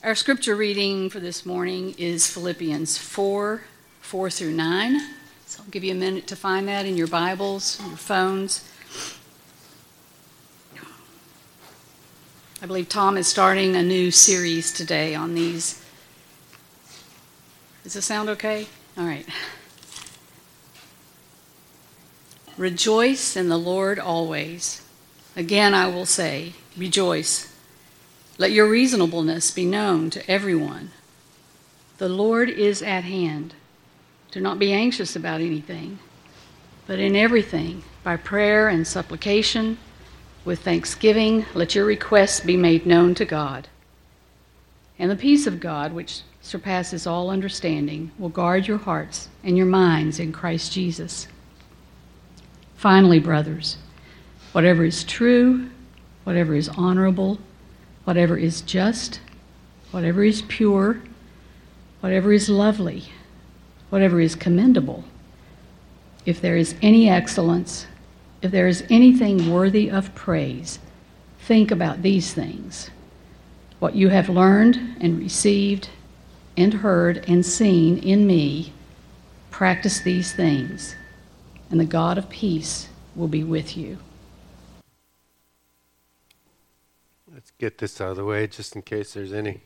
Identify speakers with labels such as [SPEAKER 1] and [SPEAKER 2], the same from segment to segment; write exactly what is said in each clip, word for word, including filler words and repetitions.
[SPEAKER 1] Our scripture reading for this morning is Philippians four, four through nine. So I'll give you a minute to find that in your Bibles, your phones. I believe Tom is starting a new series today on these. Does this sound okay? All right. Rejoice in the Lord always. Again, I will say, rejoice. Let your reasonableness be known to everyone. The Lord is at hand. Do not be anxious about anything, but in everything, by prayer and supplication, with thanksgiving, let your requests be made known to God. And the peace of God, which surpasses all understanding, will guard your hearts and your minds in Christ Jesus. Finally, brothers, whatever is true, whatever is honorable, whatever is just, whatever is pure, whatever is lovely, whatever is commendable, if there is any excellence, if there is anything worthy of praise, think about these things. What you have learned and received and heard and seen in me, practice these things, and the God of peace will be with you.
[SPEAKER 2] Let's get this out of the way just in case there's any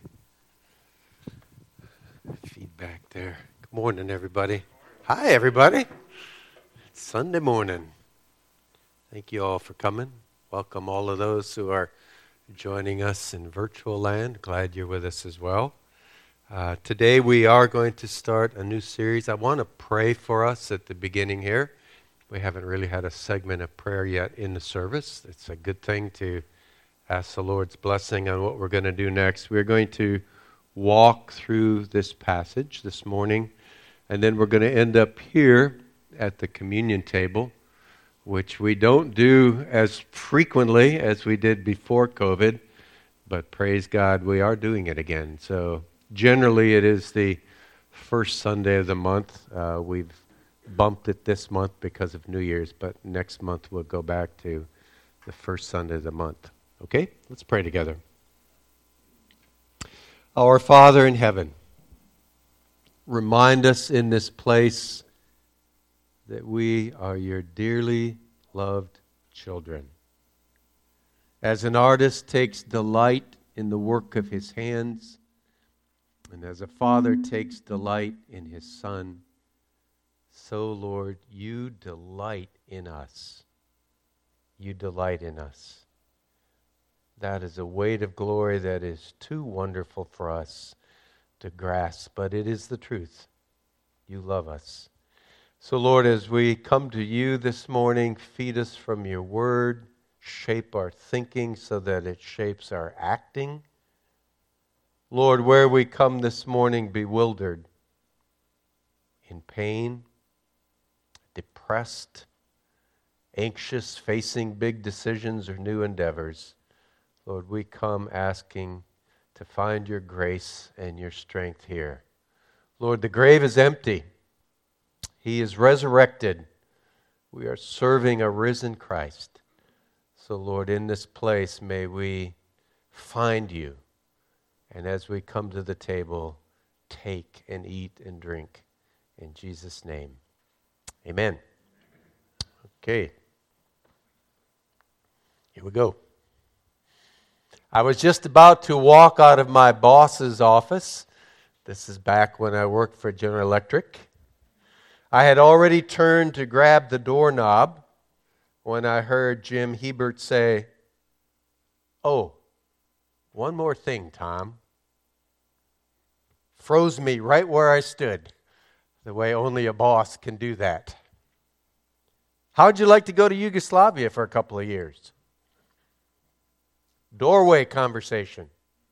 [SPEAKER 2] feedback there. Good morning, everybody. Hi, everybody. It's Sunday morning. Thank you all for coming. Welcome all of those who are joining us in virtual land. Glad you're with us as well. Uh, today we are going to start a new series. I want to pray for us at the beginning here. We haven't really had a segment of prayer yet in the service. It's a good thing to ask the Lord's blessing on what we're going to do next. We're going to walk through this passage this morning, and then we're going to end up here at the communion table, which we don't do as frequently as we did before COVID, but praise God, we are doing it again. So generally it is the first Sunday of the month. Uh, we've bumped it this month because of New Year's, but next month we'll go back to the first Sunday of the month. Okay, let's pray together. Our Father in heaven, remind us in this place that we are your dearly loved children. As an artist takes delight in the work of his hands, and as a father takes delight in his son, so, Lord, you delight in us. You delight in us. That is a weight of glory that is too wonderful for us to grasp, but it is the truth. You love us. So, Lord, as we come to you this morning, feed us from your word, shape our thinking so that it shapes our acting. Lord, where we come this morning bewildered, in pain, depressed, anxious, facing big decisions or new endeavors, Lord, we come asking to find your grace and your strength here. Lord, the grave is empty. He is resurrected. We are serving a risen Christ. So, Lord, in this place, may we find you. And as we come to the table, take and eat and drink. In Jesus' name, amen. Okay. Here we go. I was just about to walk out of my boss's office. This is back when I worked for General Electric. I had already turned to grab the doorknob when I heard Jim Hebert say, "Oh, one more thing, Tom." Froze me right where I stood, the way only a boss can do that. How'd you like to go to Yugoslavia for a couple of years? Doorway conversation.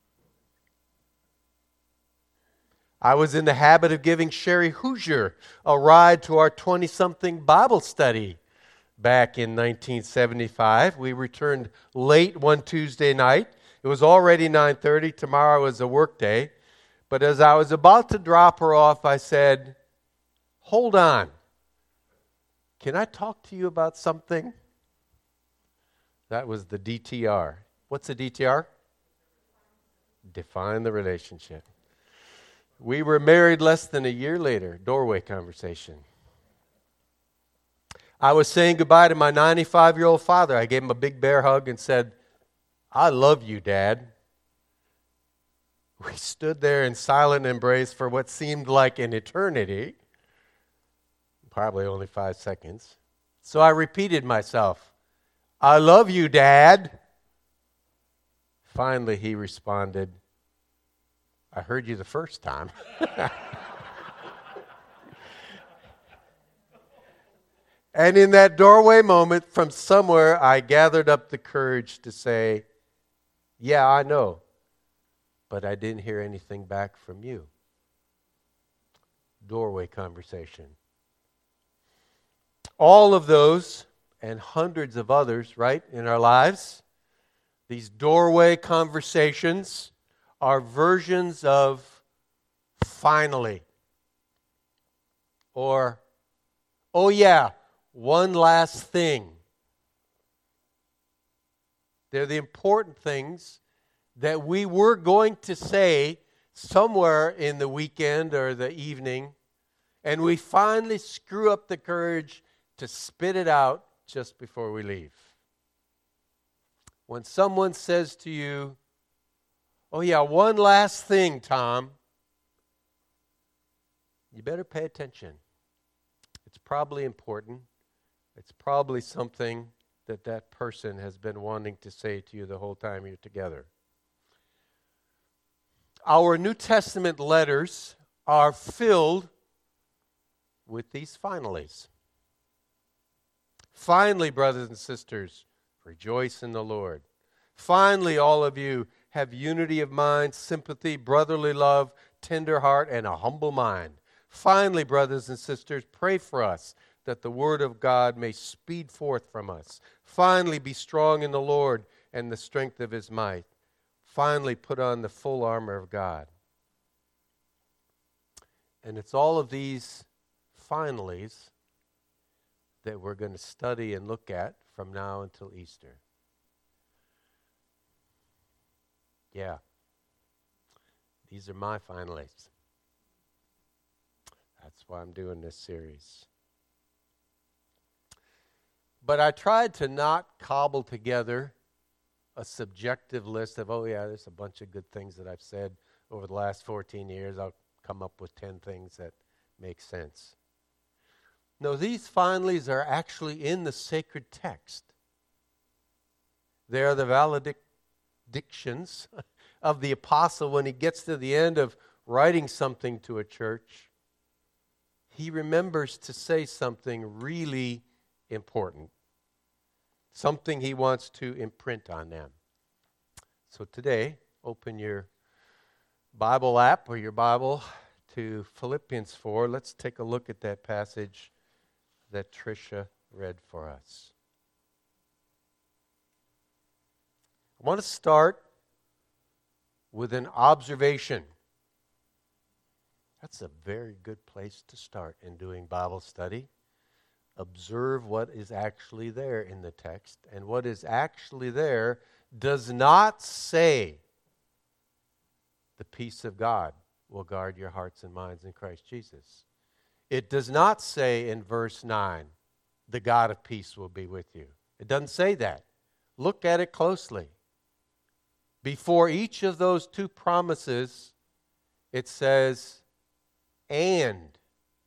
[SPEAKER 2] I was in the habit of giving Sherry Hoosier a ride to our twenty-something Bible study back in nineteen seventy-five. We returned late one Tuesday night. It was already nine thirty. Tomorrow was a work day. But as I was about to drop her off, I said, "Hold on. Can I talk to you about something?" That was the D T R. What's a D T R? Define the relationship. We were married less than a year later. Doorway conversation. I was saying goodbye to my ninety-five-year-old father. I gave him a big bear hug and said, I love you, Dad. We stood there in silent embrace for what seemed like an eternity. Probably only five seconds. So I repeated myself, I love you, Dad. Finally, he responded, I heard you the first time. And in that doorway moment, from somewhere, I gathered up the courage to say, yeah, I know, but I didn't hear anything back from you. Doorway conversation. All of those and hundreds of others, right, in our lives, these doorway conversations are versions of finally. Or, oh yeah, one last thing. They're the important things that we were going to say somewhere in the weekend or the evening, and we finally screw up the courage to spit it out just before we leave. When someone says to you, oh yeah, one last thing, Tom, you better pay attention. It's probably important. It's probably something that that person has been wanting to say to you the whole time you're together. Our New Testament letters are filled with these finallys. Finally, brothers and sisters, rejoice in the Lord. Finally, all of you have unity of mind, sympathy, brotherly love, tender heart, and a humble mind. Finally, brothers and sisters, pray for us that the word of God may speed forth from us. Finally, be strong in the Lord and the strength of his might. Finally, put on the full armor of God. And it's all of these finallys that we're going to study and look at from now until Easter. Yeah. These are my finallys. That's why I'm doing this series. But I tried to not cobble together a subjective list of, oh yeah, there's a bunch of good things that I've said over the last fourteen years. I'll come up with ten things that make sense. No, these finallys are actually in the sacred text. They are the valedictions of the apostle when he gets to the end of writing something to a church. He remembers to say something really important, something he wants to imprint on them. So today, open your Bible app or your Bible to Philippians four. Let's take a look at that passage that Tricia read for us. I want to start with an observation. That's a very good place to start in doing Bible study. Observe what is actually there in the text. And what is actually there does not say the peace of God will guard your hearts and minds in Christ Jesus. It does not say in verse nine, the God of peace will be with you. It doesn't say that. Look at it closely. Before each of those two promises, it says, and,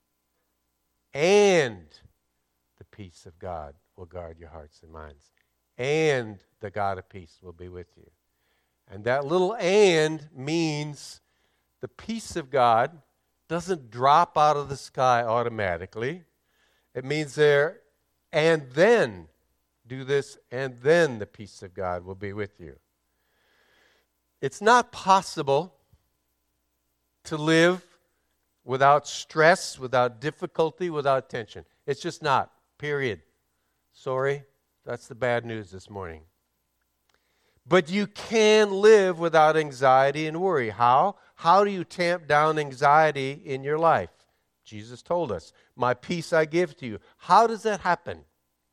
[SPEAKER 2] and the peace of God will guard your hearts and minds. And the God of peace will be with you. And that little and means the peace of God doesn't drop out of the sky automatically. It means there, and then do this, and then the peace of God will be with you. It's not possible to live without stress, without difficulty, without tension. It's just not, period. Sorry, that's the bad news this morning. But you can live without anxiety and worry. How? How do you tamp down anxiety in your life? Jesus told us, my peace I give to you. How does that happen?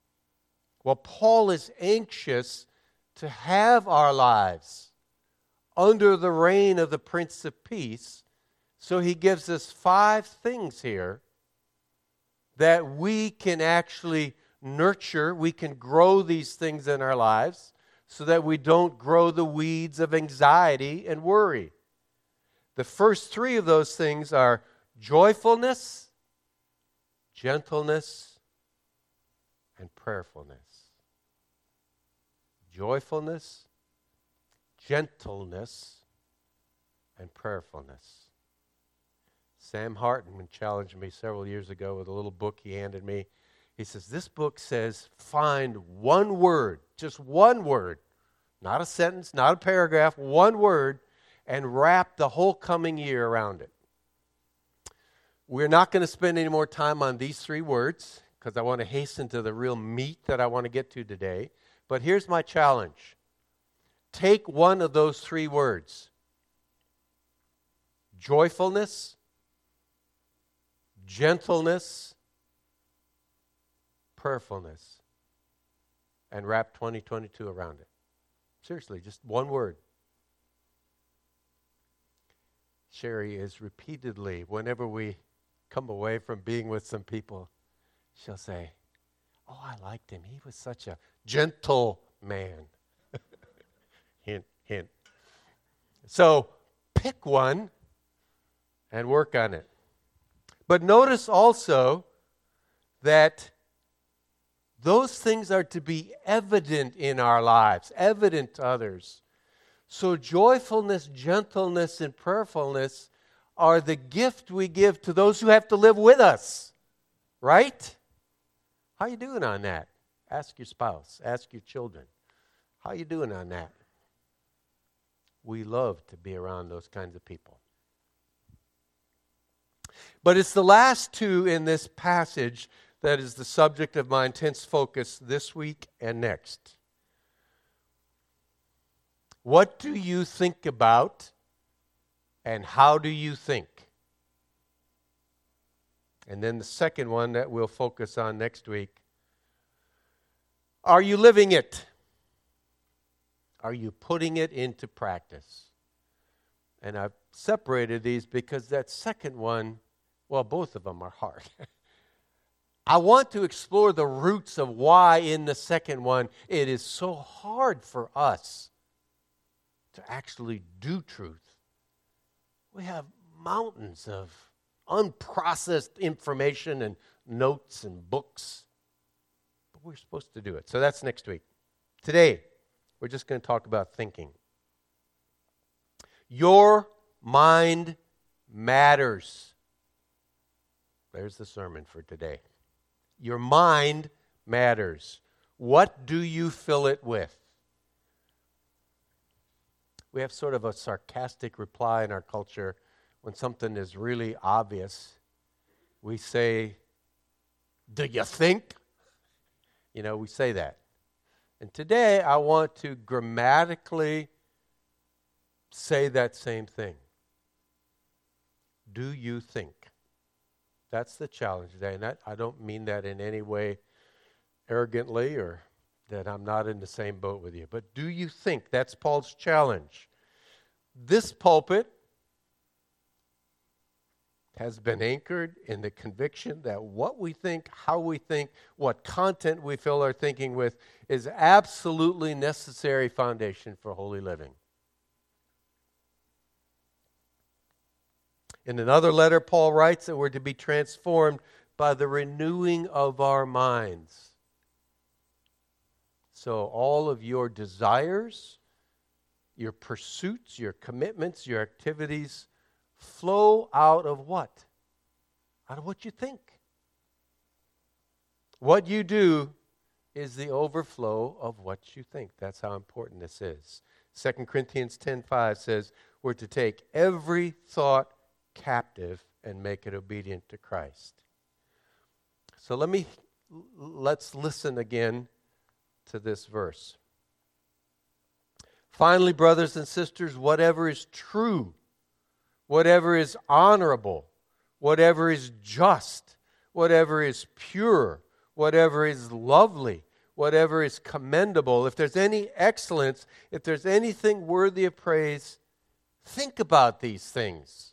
[SPEAKER 2] Well, Paul is anxious to have our lives, under the reign of the Prince of Peace. So he gives us five things here that we can actually nurture. We can grow these things in our lives so that we don't grow the weeds of anxiety and worry. The first three of those things are joyfulness, gentleness, and prayerfulness. Joyfulness, gentleness, and prayerfulness. Sam Hartman challenged me several years ago with a little book he handed me. He says, this book says, find one word, just one word, not a sentence, not a paragraph, one word, and wrap the whole coming year around it. We're not going to spend any more time on these three words because I want to hasten to the real meat that I want to get to today. But here's my challenge. Take one of those three words, joyfulness, gentleness, prayerfulness, and wrap twenty twenty-two around it. Seriously, just one word. Sherry is repeatedly, whenever we come away from being with some people, she'll say, oh, I liked him. He was such a gentle man. Hint, hint. So pick one and work on it. But notice also that those things are to be evident in our lives, evident to others. So joyfulness, gentleness, and prayerfulness are the gift we give to those who have to live with us. Right? How you doing on that? Ask your spouse. Ask your children. How you doing on that? We love to be around those kinds of people. But it's the last two in this passage that is the subject of my intense focus this week and next. What do you think about, and how do you think? And then the second one that we'll focus on next week. Are you living it? Are you putting it into practice? And I've separated these because that second one, well, both of them are hard. I want to explore the roots of why in the second one it is so hard for us to actually do truth. We have mountains of unprocessed information and notes and books, but we're supposed to do it. So that's next week. Today, we're just going to talk about thinking. Your mind matters. There's the sermon for today. Your mind matters. What do you fill it with? We have sort of a sarcastic reply in our culture when something is really obvious. We say, do you think? You know, we say that. And today I want to grammatically say that same thing. Do you think? That's the challenge today. And that, I don't mean that in any way arrogantly or that I'm not in the same boat with you. But do you think? That's Paul's challenge. This pulpit has been anchored in the conviction that what we think, how we think, what content we fill our thinking with is absolutely necessary foundation for holy living. In another letter, Paul writes that we're to be transformed by the renewing of our minds. So all of your desires, your pursuits, your commitments, your activities flow out of what? Out of what you think. What you do is the overflow of what you think. That's how important this is. Second Corinthians ten five says we're to take every thought captive and make it obedient to Christ. So let me let's listen again to this verse. Finally, brothers and sisters, whatever is true, whatever is honorable, whatever is just, whatever is pure, whatever is lovely, whatever is commendable, if there's any excellence, if there's anything worthy of praise, Think about these things.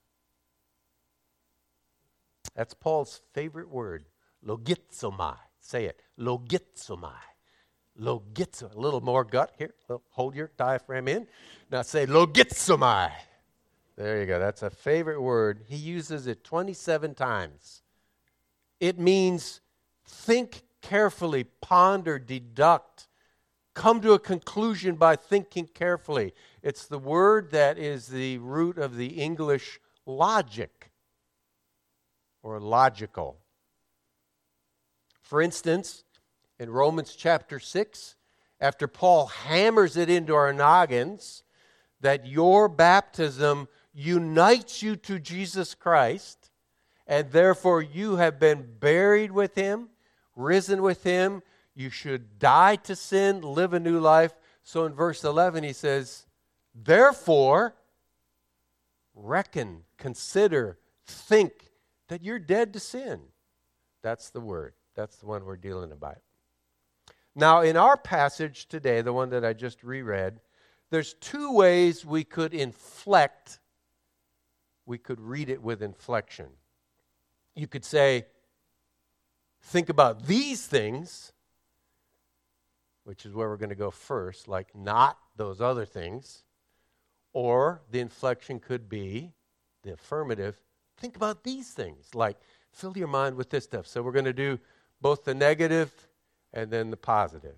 [SPEAKER 2] That's Paul's favorite word, logizomai. Say it, logizomai. Logizomai. A little more gut here. Hold your diaphragm in. Now say logizomai. There you go. That's a favorite word. He uses it twenty-seven times. It means think carefully, ponder, deduct, come to a conclusion by thinking carefully. It's the word that is the root of the English logic or logical. For instance, in Romans chapter six, after Paul hammers it into our noggins that your baptism unites you to Jesus Christ, and therefore you have been buried with him, risen with him, you should die to sin, live a new life. So in verse eleven he says, therefore, reckon, consider, think that you're dead to sin. That's the word. That's the one we're dealing about. Now, in our passage today, the one that I just reread, there's two ways we could inflect. We could read it with inflection. You could say, think about these things, which is where we're going to go first, like not those other things. Or the inflection could be, the affirmative, think about these things, like fill your mind with this stuff. So we're going to do both the negative and then the positive.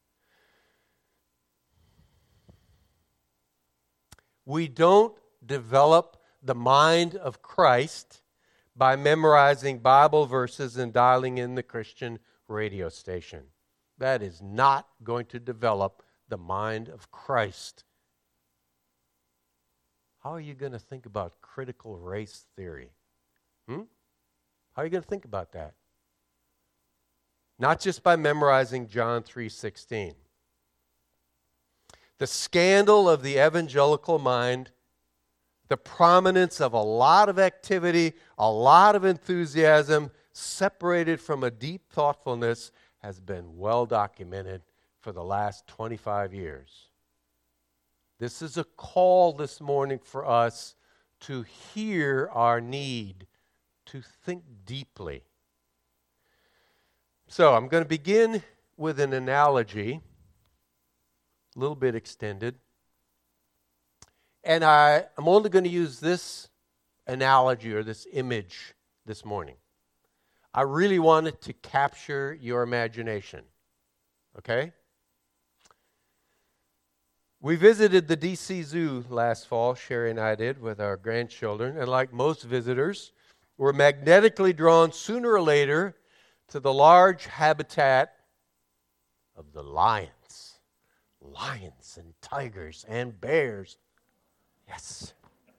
[SPEAKER 2] We don't develop the mind of Christ by memorizing Bible verses and dialing in the Christian radio station. That is not going to develop the mind of Christ. How are you going to think about critical race theory? Hmm? How are you going to think about that? Not just by memorizing John three sixteen. The scandal of the evangelical mind, the prominence of a lot of activity, a lot of enthusiasm, separated from a deep thoughtfulness, has been well documented for the last twenty-five years. This is a call this morning for us to hear our need to think deeply. So I'm going to begin with an analogy, a little bit extended. And I, I'm only going to use this analogy or this image this morning. I really wanted to capture your imagination. Okay? We visited the D C Zoo last fall, Sherry and I did, with our grandchildren. And like most visitors, we're magnetically drawn sooner or later to the large habitat of the lions. Lions and tigers and bears. Yes.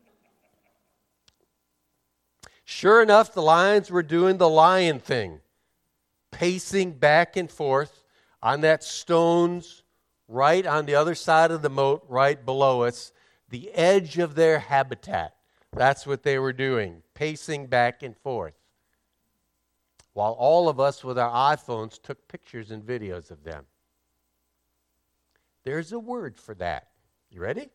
[SPEAKER 2] Sure enough, the lions were doing the lion thing, pacing back and forth on that stones right on the other side of the moat, right below us, the edge of their habitat. That's what they were doing, pacing back and forth. While all of us with our iPhones took pictures and videos of them. There's a word for that. You ready?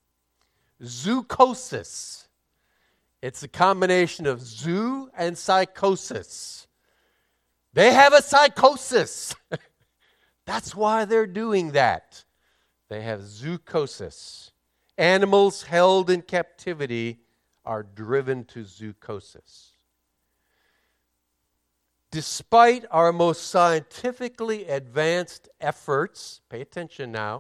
[SPEAKER 2] Zoochosis. It's a combination of zoo and psychosis. They have a psychosis. That's why they're doing that. They have zoochosis. Animals held in captivity are driven to zoochosis. Despite our most scientifically advanced efforts, pay attention now,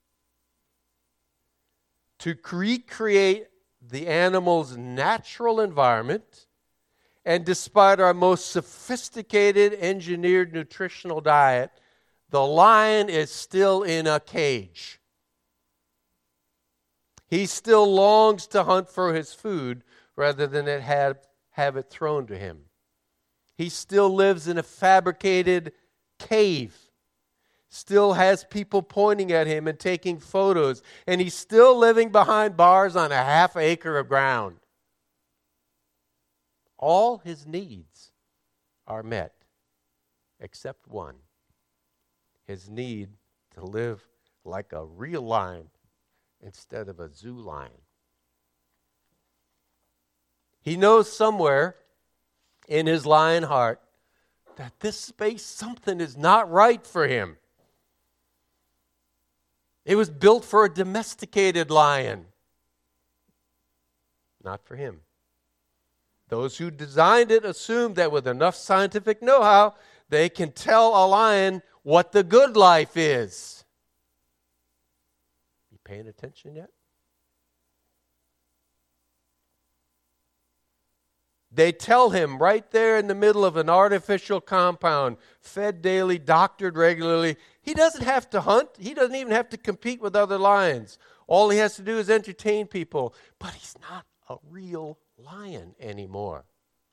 [SPEAKER 2] to recreate the animal's natural environment, and despite our most sophisticated engineered nutritional diet, the lion is still in a cage. He still longs to hunt for his food rather than it have, have it thrown to him. He still lives in a fabricated cave, still has people pointing at him and taking photos, and he's still living behind bars on a half acre of ground. All his needs are met, except one. His need to live like a real lion instead of a zoo lion. He knows somewhere in his lion heart that this space, something is not right for him. It was built for a domesticated lion, not for him. Those who designed it assumed that with enough scientific know-how, they can tell a lion what the good life is. You paying attention yet? They tell him right there in the middle of an artificial compound, fed daily, doctored regularly, he doesn't have to hunt. He doesn't even have to compete with other lions. All he has to do is entertain people. But he's not a real lion anymore.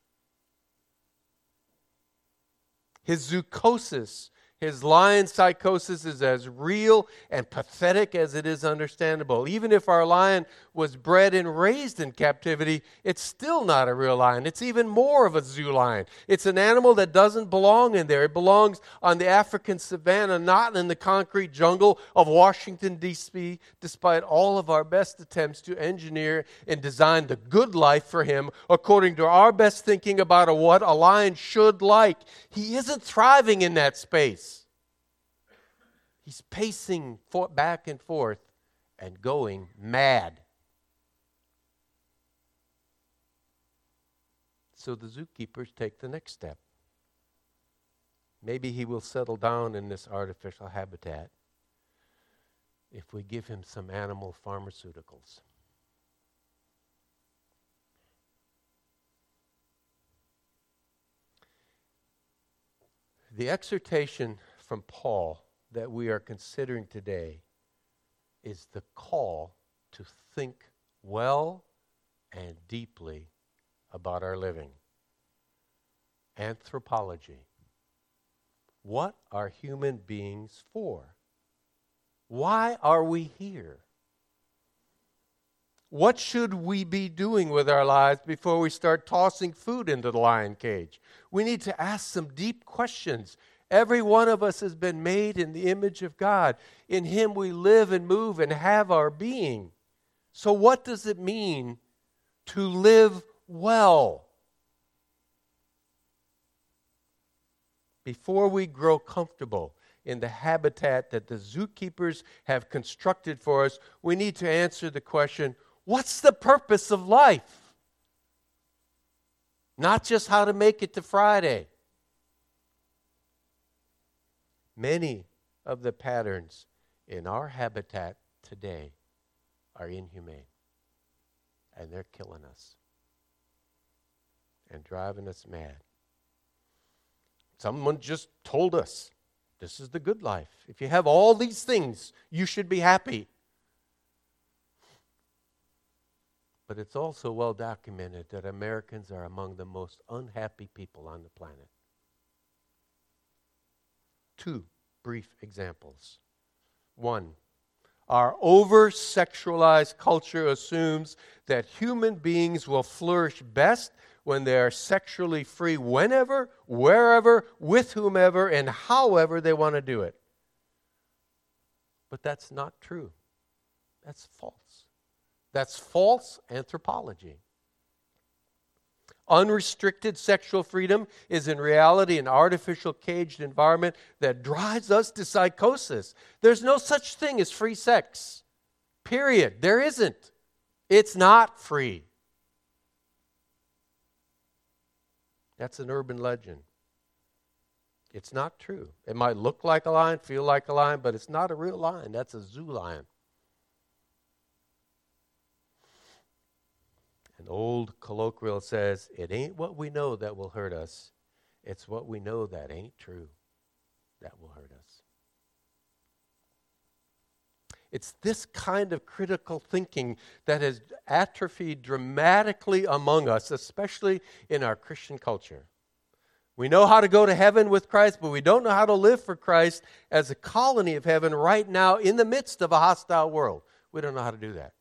[SPEAKER 2] His zoochosis, his lion psychosis, is as real and pathetic as it is understandable. Even if our lion was bred and raised in captivity, it's still not a real lion. It's even more of a zoo lion. It's an animal that doesn't belong in there. It belongs on the African savanna, not in the concrete jungle of Washington, D C, despite all of our best attempts to engineer and design the good life for him according to our best thinking about what a lion should like. He isn't thriving in that space. He's pacing for, back and forth and going mad. So the zookeepers take the next step. Maybe he will settle down in this artificial habitat if we give him some animal pharmaceuticals. The exhortation from Paul that we are considering today is the call to think well and deeply about our living. Anthropology. What are human beings for? Why are we here? What should we be doing with our lives before we start tossing food into the lion cage? We need to ask some deep questions. Every one of us has been made in the image of God. In Him we live and move and have our being. So what does it mean to live well? Before we grow comfortable in the habitat that the zookeepers have constructed for us, we need to answer the question, what's the purpose of life? Not just how to make it to Friday. Many of the patterns in our habitat today are inhumane. And they're killing us and driving us mad. Someone just told us, this is the good life. If you have all these things, you should be happy. But it's also well documented that Americans are among the most unhappy people on the planet. Two brief examples. One, our over-sexualized culture assumes that human beings will flourish best when they are sexually free whenever, wherever, with whomever, and however they want to do it. But that's not true. That's false. That's false anthropology. Unrestricted sexual freedom is in reality an artificial caged environment that drives us to psychosis. There's no such thing as free sex. Period. There isn't. It's not free. That's an urban legend. It's not true. It might look like a lion, feel like a lion, but it's not a real lion. That's a zoo lion. An old colloquial says, it ain't what we know that will hurt us. It's what we know that ain't true that will hurt us. It's this kind of critical thinking that has atrophied dramatically among us, especially in our Christian culture. We know how to go to heaven with Christ, but we don't know how to live for Christ as a colony of heaven right now in the midst of a hostile world. We don't know how to do that.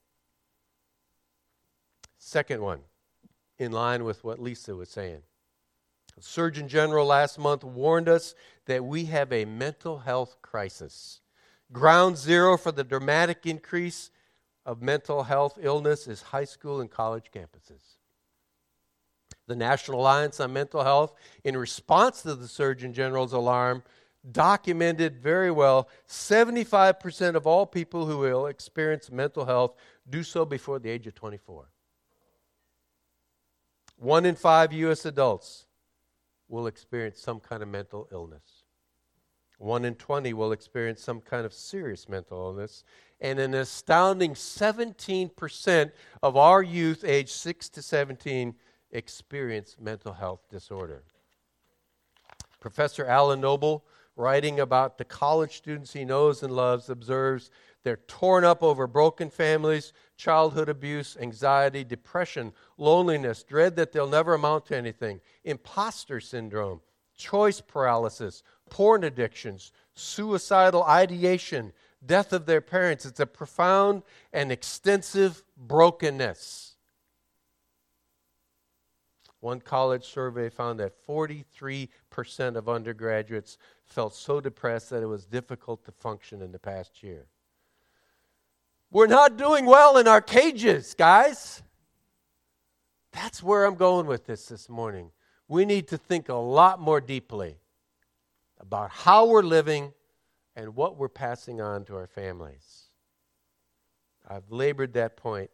[SPEAKER 2] Second one, in line with what Lisa was saying. The Surgeon General last month warned us that we have a mental health crisis. Ground zero for the dramatic increase of mental health illness is high school and college campuses. The National Alliance on Mental Health, in response to the Surgeon General's alarm, documented very well seventy-five percent of all people who will experience mental health do so before the age of twenty-four. One in five U S adults will experience some kind of mental illness. One in twenty will experience some kind of serious mental illness. And an astounding seventeen percent of our youth aged six to seventeen experience mental health disorder. Professor Alan Noble, writing about the college students he knows and loves, observes they're torn up over broken families, childhood abuse, anxiety, depression, loneliness, dread that they'll never amount to anything, imposter syndrome, choice paralysis, porn addictions, suicidal ideation, death of their parents. It's a profound and extensive brokenness. One college survey found that forty-three percent of undergraduates felt so depressed that it was difficult to function in the past year. We're not doing well in our cages, guys. That's where I'm going with this this morning. We need to think a lot more deeply about how we're living and what we're passing on to our families. I've labored that point.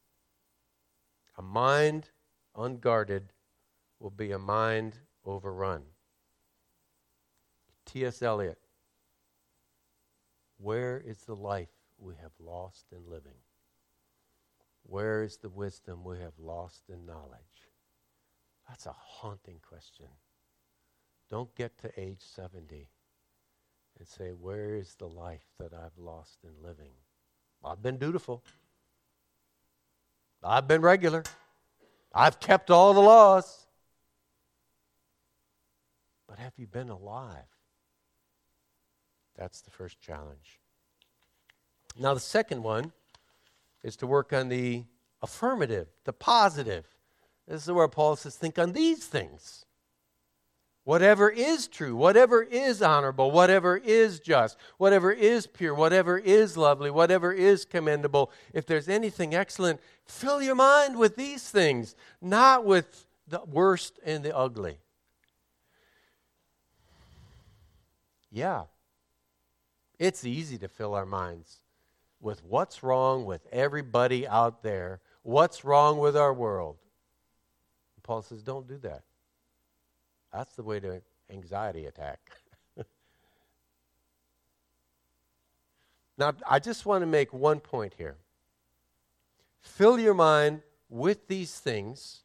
[SPEAKER 2] A mind unguarded will be a mind overrun. T S Eliot, where is the life we have lost in living? Where is the wisdom we have lost in knowledge? That's a haunting question. Don't get to age seventy and say, where is the life that I've lost in living? I've been dutiful. I've been regular. I've kept all the laws. But have you been alive? That's the first challenge. Now, the second one is to work on the affirmative, the positive. This is where Paul says, think on these things. Whatever is true, whatever is honorable, whatever is just, whatever is pure, whatever is lovely, whatever is commendable, if there's anything excellent, fill your mind with these things, not with the worst and the ugly. Yeah, it's easy to fill our minds with what's wrong with everybody out there, what's wrong with our world. Paul says, don't do that. That's the way to anxiety attack. Now, I just want to make one point here. Fill your mind with these things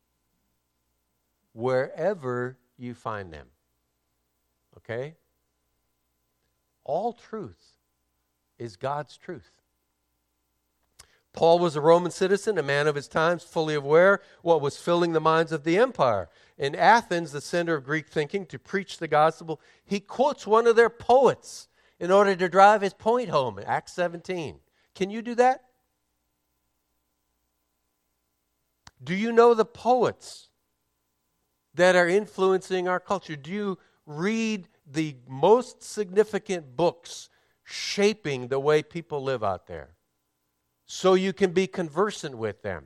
[SPEAKER 2] wherever you find them. Okay? All truth is God's truth. Paul was a Roman citizen, a man of his times, fully aware what was filling the minds of the empire. In Athens, the center of Greek thinking, to preach the gospel, he quotes one of their poets in order to drive his point home in Acts seventeen. Can you do that? Do you know the poets that are influencing our culture? Do you read the most significant books shaping the way people live out there, so you can be conversant with them?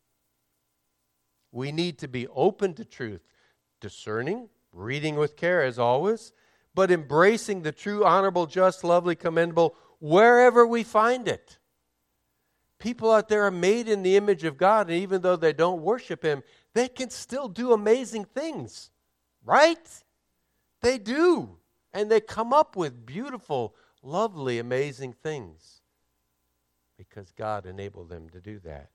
[SPEAKER 2] We need to be open to truth, discerning, reading with care as always, but embracing the true, honorable, just, lovely, commendable wherever we find it. People out there are made in the image of God, and even though they don't worship Him, they can still do amazing things, right? They do, and they come up with beautiful, lovely, amazing things because God enabled them to do that.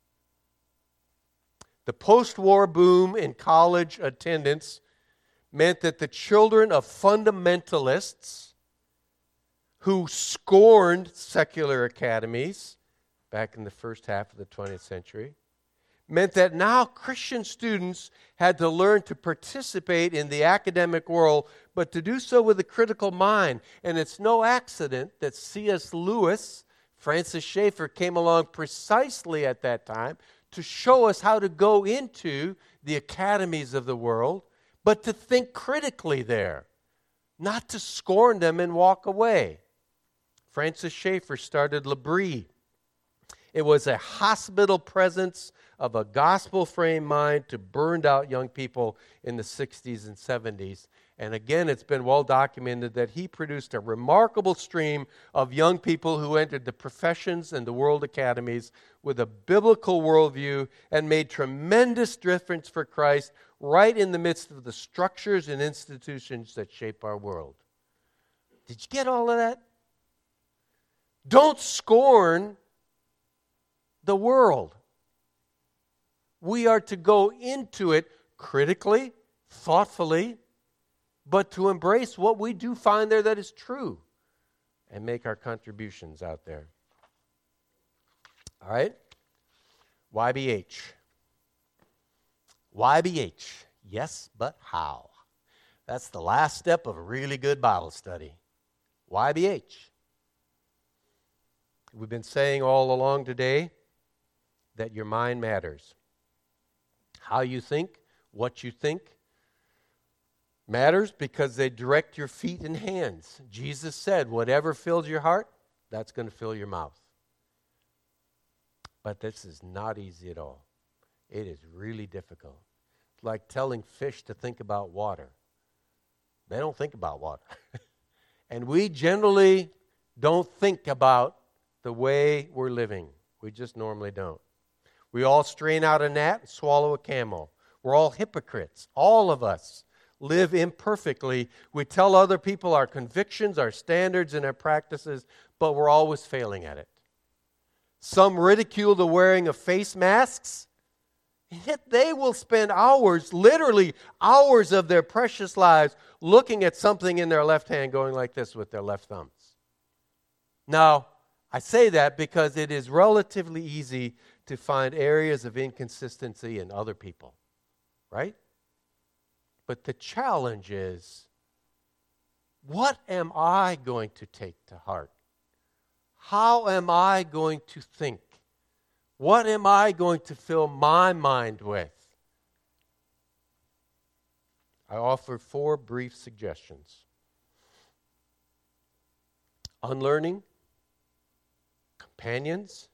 [SPEAKER 2] The post-war boom in college attendance meant that the children of fundamentalists who scorned secular academies back in the first half of the twentieth century meant that now Christian students had to learn to participate in the academic world, but to do so with a critical mind. And it's no accident that C S Lewis, Francis Schaeffer, came along precisely at that time to show us how to go into the academies of the world, but to think critically there, not to scorn them and walk away. Francis Schaeffer started L'Abri, It was a hospital presence of a gospel-framed mind to burned out young people in the sixties and seventies. And again, it's been well documented that he produced a remarkable stream of young people who entered the professions and the world academies with a biblical worldview and made tremendous difference for Christ right in the midst of the structures and institutions that shape our world. Did you get all of that? Don't scorn the world. We are to go into it critically, thoughtfully, but to embrace what we do find there that is true and make our contributions out there. All right? Y B H. Y B H. Yes, but how? That's the last step of a really good Bible study. Y B H. We've been saying all along today that your mind matters. How you think, what you think, matters because they direct your feet and hands. Jesus said, whatever fills your heart, that's going to fill your mouth. But this is not easy at all. It is really difficult. It's like telling fish to think about water. They don't think about water. And we generally don't think about the way we're living. We just normally don't. We all strain out a gnat and swallow a camel. We're all hypocrites. All of us live imperfectly. We tell other people our convictions, our standards, and our practices, but we're always failing at it. Some ridicule the wearing of face masks, yet they will spend hours, literally hours of their precious lives, looking at something in their left hand going like this with their left thumbs. Now, I say that because it is relatively easy to find areas of inconsistency in other people, right? But the challenge is, what am I going to take to heart? How am I going to think? What am I going to fill my mind with? I offer four brief suggestions. Unlearning, companions,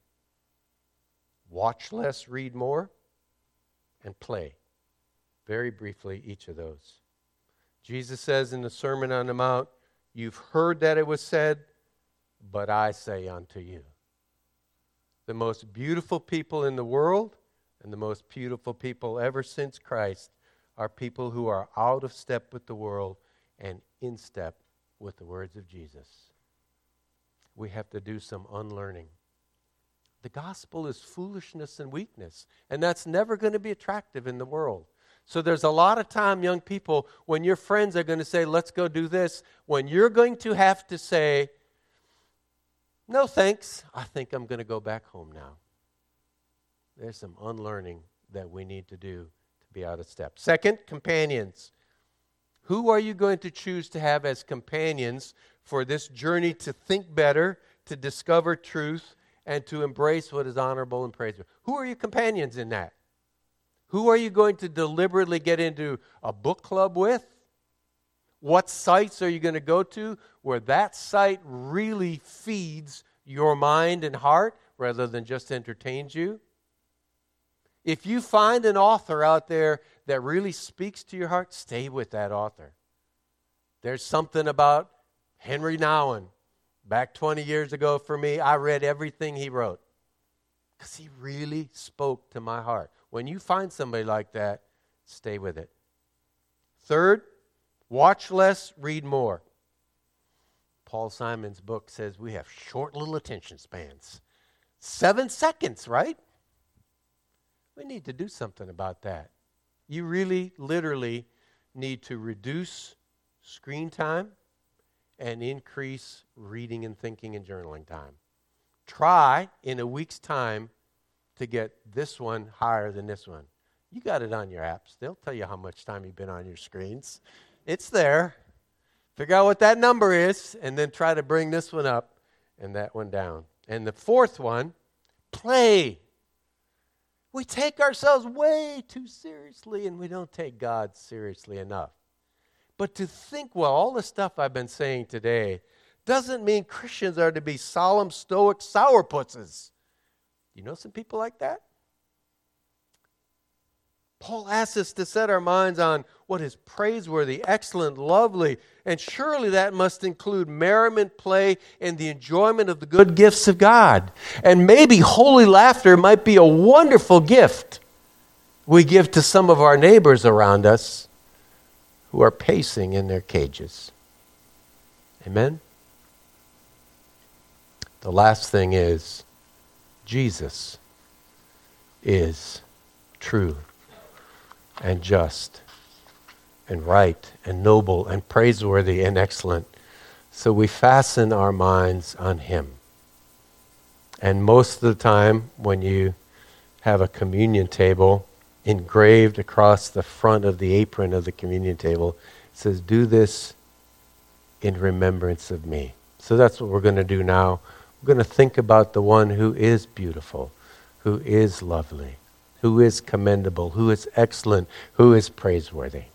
[SPEAKER 2] watch less, read more, and play. Very briefly, each of those. Jesus says in the Sermon on the Mount, you've heard that it was said, but I say unto you. The most beautiful people in the world and the most beautiful people ever since Christ are people who are out of step with the world and in step with the words of Jesus. We have to do some unlearning. The gospel is foolishness and weakness, and that's never going to be attractive in the world. So there's a lot of time, young people, when your friends are going to say, let's go do this, when you're going to have to say, no thanks, I think I'm going to go back home now. There's some unlearning that we need to do to be out of step. Second, companions. Who are you going to choose to have as companions for this journey to think better, to discover truth, and to embrace what is honorable and praiseworthy? Who are your companions in that? Who are you going to deliberately get into a book club with? What sites are you going to go to where that site really feeds your mind and heart rather than just entertains you? If you find an author out there that really speaks to your heart, stay with that author. There's something about Henry Nouwen. Back twenty years ago for me, I read everything he wrote because he really spoke to my heart. When you find somebody like that, stay with it. Third, watch less, read more. Paul Simon's book says we have short little attention spans. Seven seconds, right? We need to do something about that. You really, literally need to reduce screen time and increase reading and thinking and journaling time. Try in a week's time to get this one higher than this one. You got it on your apps. They'll tell you how much time you've been on your screens. It's there. Figure out what that number is and then try to bring this one up and that one down. And the fourth one, play. We take ourselves way too seriously and we don't take God seriously enough. But to think, well, all the stuff I've been saying today doesn't mean Christians are to be solemn, stoic sourpusses. You know some people like that? Paul asks us to set our minds on what is praiseworthy, excellent, lovely, and surely that must include merriment, play, and the enjoyment of the good gifts of God. And maybe holy laughter might be a wonderful gift we give to some of our neighbors around us who are pacing in their cages. Amen? The last thing is, Jesus is true and just and right and noble and praiseworthy and excellent. So we fasten our minds on him. And most of the time when you have a communion table, engraved across the front of the apron of the communion table, it says, do this in remembrance of me. So that's what we're going to do now. We're going to think about the one who is beautiful, who is lovely, who is commendable, who is excellent, who is praiseworthy.